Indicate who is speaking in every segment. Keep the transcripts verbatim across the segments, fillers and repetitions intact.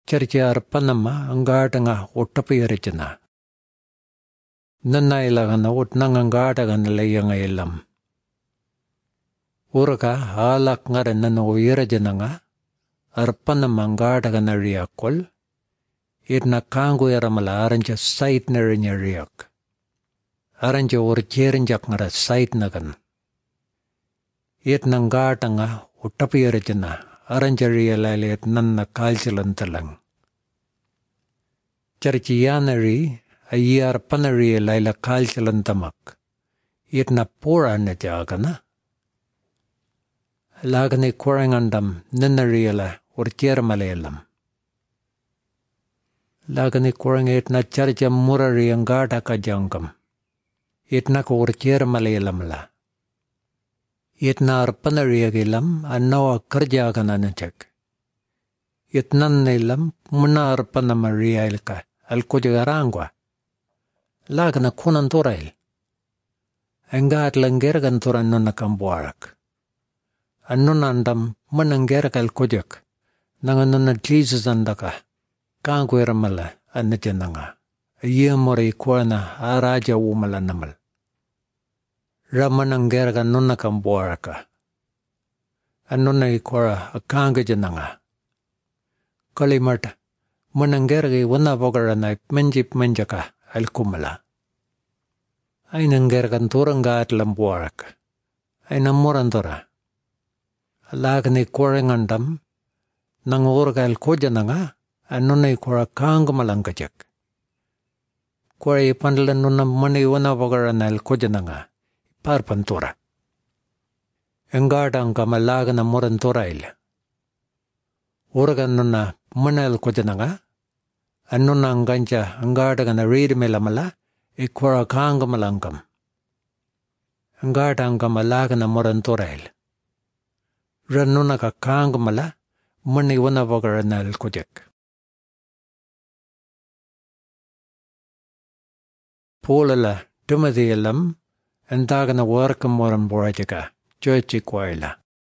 Speaker 1: Cerca arpanama anggatanga uttapiyaricana. Nanna ilagana utnangangatagan layanga ilam. Uraka halak ngare nana uyirajananga arpanama anggatagana riakol. Itna kangu yaramala aranja sait narinya riak. Aranja urjerinjak ngara sait nagan. Itna anggatanga uttapiyaricana. Aranja rialayat nanna kalchilantalang. Cerciyanari ayar panari layla kalchilantamak. Itna pura na jagana. Lagani kurangandam ninariala urjermalayalam. Lagani kurang itna cerca murari anggata kajangkam. Itna ko urjermalayalamla. Itna arpanariagilam annawa kerja kananacak. Itnan nilam muna arpanamariailka alkujagarangwa. Lagna kunan turail. Enggat langgergan turan nuna kambuarak. Annunandam mananggerak alkujak. Nanganuna Jesus andaka. Kangwiramala anajananga. Iyamori kuana araja umala namal. Ramananggergan nuna kambuaraka. Annuna ikora akanga jananga. Kalimata mananggergi wana bogarana menjip menjaka alkumala. Ainanggergan turanga at lambuaraka. Ainamurantora. Lagni korengandam nangurga alkujananga annuna ikora kangamalangajak. Kore ipandalan nuna mani wana bogarana alkujananga. Parpantura. Engadang kamalagana murantorail. Urgan nuna manal kojananga. Annuna anganja engadagana read melamala. Ikwara kangamalangam. Engadang kamalagana murantorail. Ranuna ka kangamala. Mani wana vagarana kojak. Polala Timothy alam. Entagana workam moran borajaka, churchi kwaila.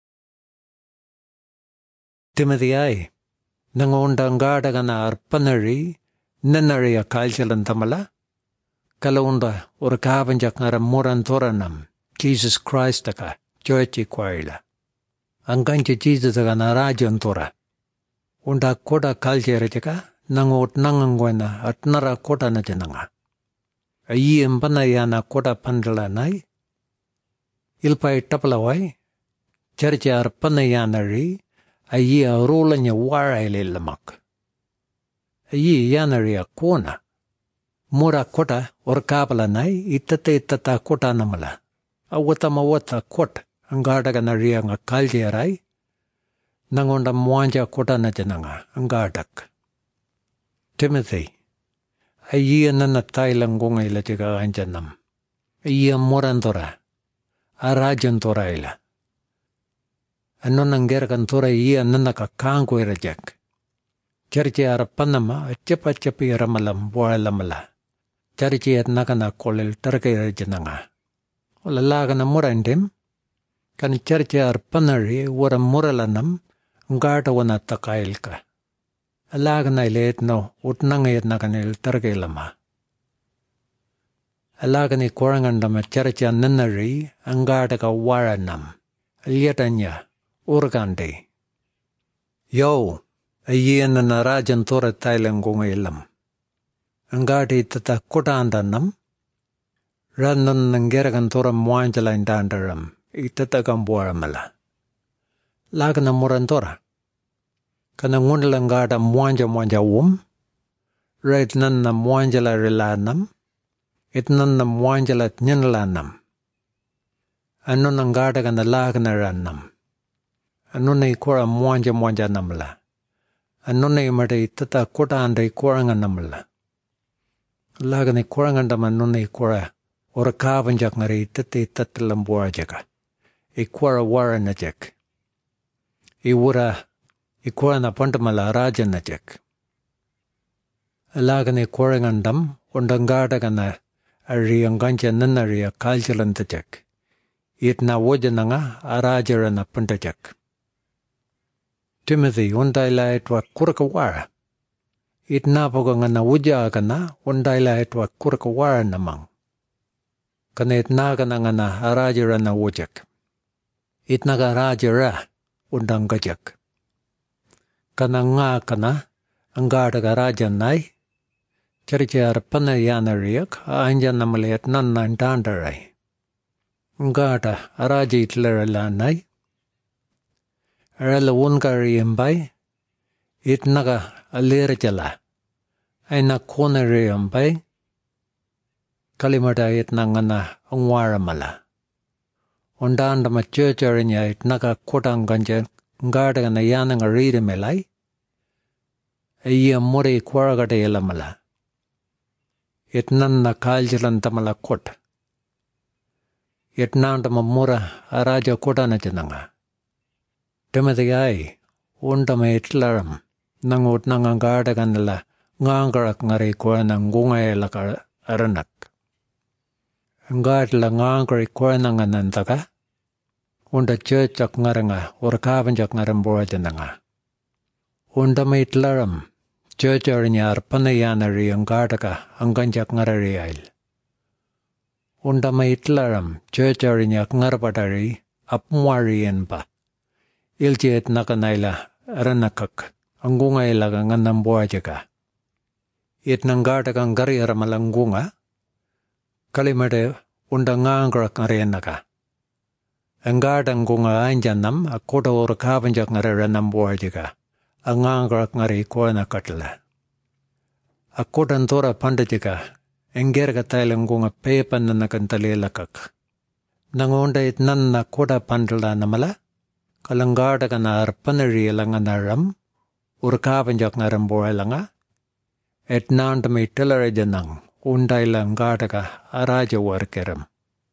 Speaker 1: Timothy ay, nangondangadagana arpanari, nanari a kalchalantamala, kalaunda urkabanjak ngara moran toranam, Jesus Christ aka, churchi kwaila. Angkancha Jesus agana rajan tora. Unda koda kalcherajaka, nangot nangangwena at nara kota na jananga. Ayi empanayana kota pandalanay. Ilpay tapalaway. Cerca arpanayanari. Ayi arulanya waraililamak. Ayi yanari akona. Mura kota orkapalanay itate itata kota namala. Awata mawata kota. Angadaganari ang akaljeray. Nangonda mwanja kota na jananga. Angadak. Timothy. Ayi nana tailang gungay la tiga anjanam. Ayi morantora. Arajan toraila. Ano nanggerkan tora iya nana kakangko irajak. Cerci arapanama cepat cepi ramalam bualamala. Cerci at nakana kolel terkay rajananga. Olalaga na murandim. Kan cerci arapanari wara muralanam. Ngata wana takail ka. Alaga na ilet no, utnangayat na kanil targailama. Alaga ni korangandam at cerca nanari, angada ka waranam. Alyatanya, urgandi. Yo, ayan na narajan tora tailang gungailam. Angadi tata kutandanam. Ranan nanggeragan tora muanjalain dandaram, itatagang buaramala. Laga na murantora. Kanangundalang gada muanja muanja wum. Right nan na muanjala rilanam. It nan na muanjala tnyanlanam. Ano nang gada ka na laga na ranam. Ano na ikora muanja muanja namla. Ano na imada itata kota anda ikora nga namla. Laga na ikora nga naman ano na ikora. Ora kabanjak nga rin itata itata lambuwa jaka. Ikora wara na jak. Iwura. Ikora na pantamala rajan na jak. Alaga ni korangandam, undangada ka na ari ang gancha nanari a kalchalan ta jak. It na waja na nga arajara na pantajak. Timothy, undai la itwa kurakawara. itna poga ngana uja kana undaila etwa kurka wara namang. Kana itna kana ngana arajara na ujak. Itna ka rajara undang gajak. Kana nga kana angada ka raja nai. Charichar pana yana riyak anja namalayat nanna ndandarai. Angada araja itlara la nai. Arala unkari imbai. Itna ka alira jala. Aina kona riyambai. Kalimata itna ngana angwara mala. Undanda ma churcharinya itna ka kotang ganja ngada gana yana nga rida melai. Iya muri kwaragata ila mala. Itnan na kaljalan tamala kot. Itnanda ma mura araja kotana jananga. Timothy ai undama itlaram. Nangut nanga ngada ganala ngangarak ngari kwa na ngunga ila ka aranak. Ngada la ngangari kwa na nga nantaka. Unda churchak ngaranga urkabanjak ngaramboa jananga. Undama itlaram. Churcharinya arpana yanari anggadaka anganjak ngarari ail. Undama itlaram churcharinya ngarpadari apmuari enpa. Iljet nakanaila aranakak. Angunga ilaga nganamboa jaka. Itnanggadaka ngari aramalangunga. Kalimade unda ngangrak ngarenaka. Angada ngunga anjanam akoda urkabanjak ngararanamboa jaka. Angangrak ngari kuana katla. Akoda ntora pandajika. Engerga tailangunga pepan na nakantalilakak. Nangonda itnanna koda pandala namala. Kalangada ka na arpanari langa naram. Urkabanjak ngaramboa langa. Etnanda may talare janang. Unday langada ka araja warkeram.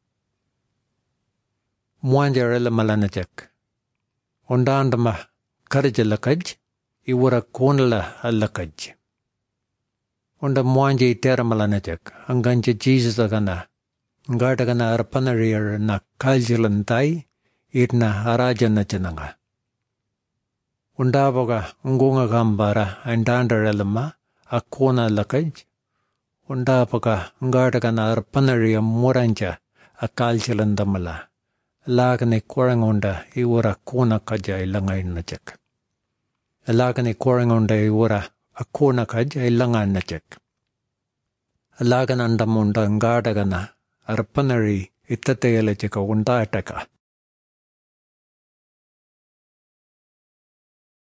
Speaker 1: Muanjarela malanajak. Undanda ma karjalakaj. Iwara konala alakaj. Unda muanje itera malanajak. Anganja Jesus agana. Ngada gana arpanari na kaljalantai. Itna araja na jananga. Undaboga ngunga gambara andandarelama akona lakaj. Undaboga ngada na arpanari moranja akalchalandamala. Lagane korangonda iwara kona kaja ilanga inachak. Lagane korangonda iwara akona kaja ilanga inachak. Laganandamunda ngada gana arpanari itatayalachika undataka.